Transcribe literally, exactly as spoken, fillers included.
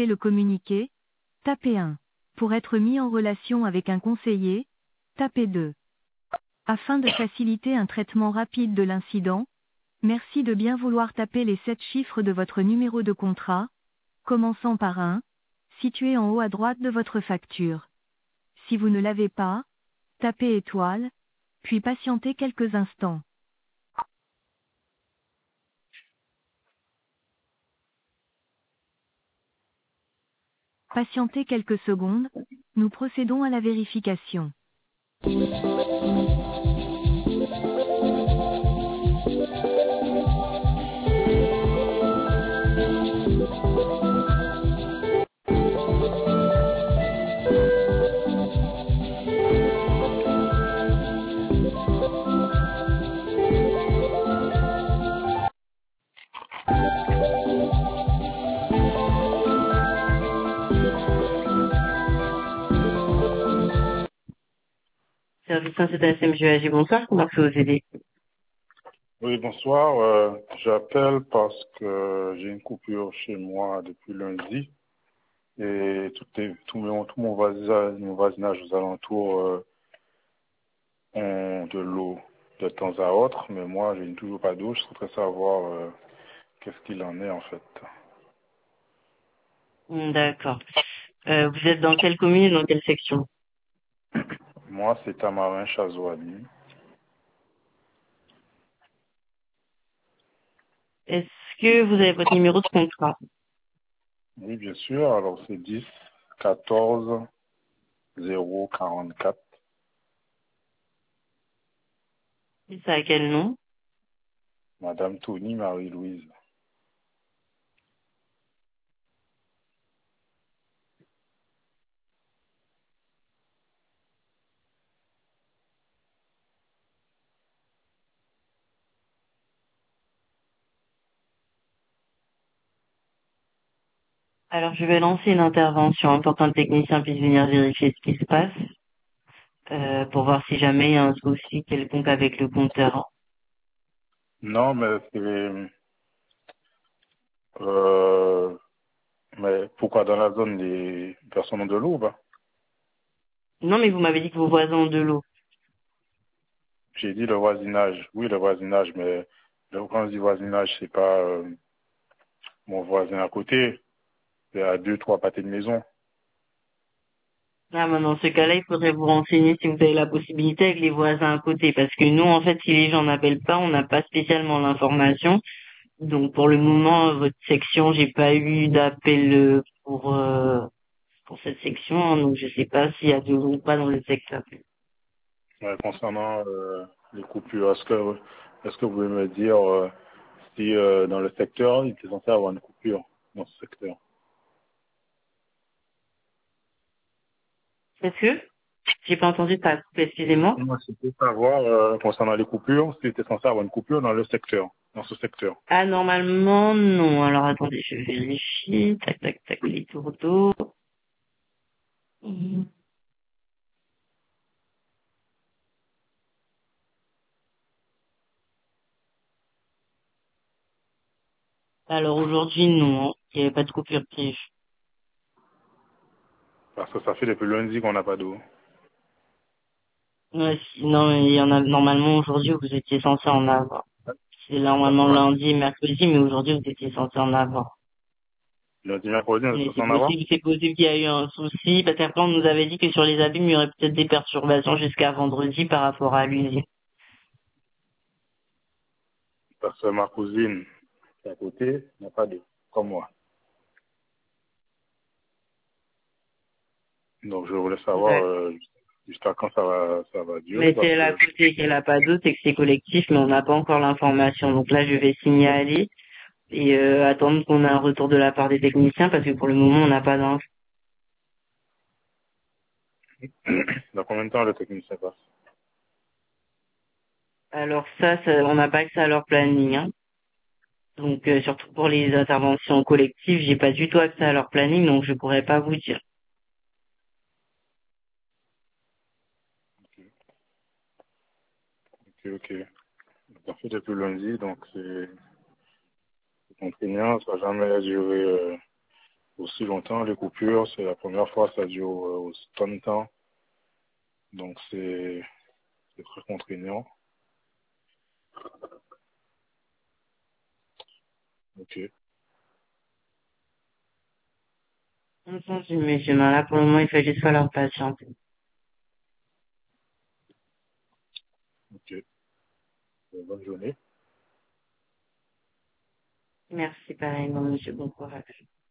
souhaitez le communiquer, tapez un. Pour être mis en relation avec un conseiller, tapez deux. Afin de faciliter un traitement rapide de l'incident, merci de bien vouloir taper les sept chiffres de votre numéro de contrat, commençant par un, situé en haut à droite de votre facture. Si vous ne l'avez pas, tapez étoile, puis patientez quelques instants. Patientez quelques secondes, nous procédons à la vérification. Service un, c'est S M G A G, bonsoir, comment je peux vous aider? Oui, bonsoir. Euh, j'appelle parce que j'ai une coupure chez moi depuis lundi et tout, est, tout, mon, tout mon, voisinage, mon voisinage aux alentours euh, ont de l'eau de temps à autre, mais moi, je n'ai toujours pas d'eau. Je souhaiterais savoir euh, qu'est-ce qu'il en est en fait. D'accord. Euh, vous êtes dans quelle commune et dans quelle section? Moi, c'est Tamarin Chazouani. Est-ce que vous avez votre numéro de contrat? Oui, bien sûr. Alors, c'est dix quatorze zéro quarante-quatre. Et ça à quel nom? Madame Tony Marie-Louise. Alors, je vais lancer une intervention pour qu'un technicien puisse venir vérifier ce qui se passe, euh, pour voir si jamais il y a un souci quelconque avec le compteur. Non, mais c'est... Euh, mais pourquoi dans la zone des personnes ont de l'eau, bah? Non, mais vous m'avez dit que vos voisins ont de l'eau. J'ai dit le voisinage. Oui, le voisinage, mais le- quand je dis voisinage, c'est pas euh, mon voisin à côté. C'est à deux, trois pâtés de maison. Ah, ben, dans ce cas-là, il faudrait vous renseigner si vous avez la possibilité avec les voisins à côté, parce que nous, en fait, si les gens n'appellent pas, on n'a pas spécialement l'information. Donc, pour le moment, votre section, j'ai pas eu d'appel euh, pour euh, pour cette section, hein, donc je sais pas s'il y a de l'eau ou pas dans le secteur. Ouais, concernant euh, les coupures, est-ce que, est-ce que vous pouvez me dire euh, si euh, dans le secteur, il était censé avoir une coupure dans ce secteur? Est-ce que j'ai pas entendu ta coupe, excusez-moi. Moi, c'est pour savoir, euh, concernant les coupures, s'il était censé avoir une coupure dans le secteur, dans ce secteur. Ah, normalement, non. Alors, attendez, je vérifie. Tac, tac, tac, les tours d'eau. Mhm. Alors, aujourd'hui, non, hein. Il n'y avait pas de coupure prévue. Parce que ça fait depuis lundi qu'on n'a pas d'eau. Ouais, si- non, mais il y en a, normalement, aujourd'hui, vous étiez censé en avoir. C'est normalement Ouais. lundi et mercredi, mais aujourd'hui, vous étiez censé en avoir. Lundi, mercredi, on est Mais censé c'est en avoir? possible, c'est possible qu'il y a eu un souci, parce qu'après, on nous avait dit que sur les abîmes, il y aurait peut-être des perturbations jusqu'à vendredi par rapport à l'usine. Parce que ma cousine, qui est à côté, n'a pas d'eau, comme moi. Donc, je voulais savoir Ouais. euh, jusqu'à quand ça va, ça va durer, Mais si parce elle a que... côté qu'elle a pas d'eau, c'est que c'est collectif, mais on n'a pas encore l'information. Donc là, je vais signaler et euh, attendre qu'on ait un retour de la part des techniciens, parce que pour le moment, on n'a pas d'infos. Dans combien de temps le technicien passe? Alors ça, ça on n'a pas accès à leur planning, hein. Donc euh, surtout pour les interventions collectives, j'ai pas du tout accès à leur planning, donc je pourrais pas vous dire. Ok, ok. Ça fait depuis lundi, donc c'est c'est contraignant, ça n'a jamais duré euh, aussi longtemps. Les coupures, c'est la première fois, ça dure euh, autant de temps. Donc c'est c'est très contraignant. Ok, Entendu, monsieur. Ben là, pour le moment, il faut juste falloir patienter. ok. Euh, Bonne journée. Merci pareillement, monsieur. Bon courage.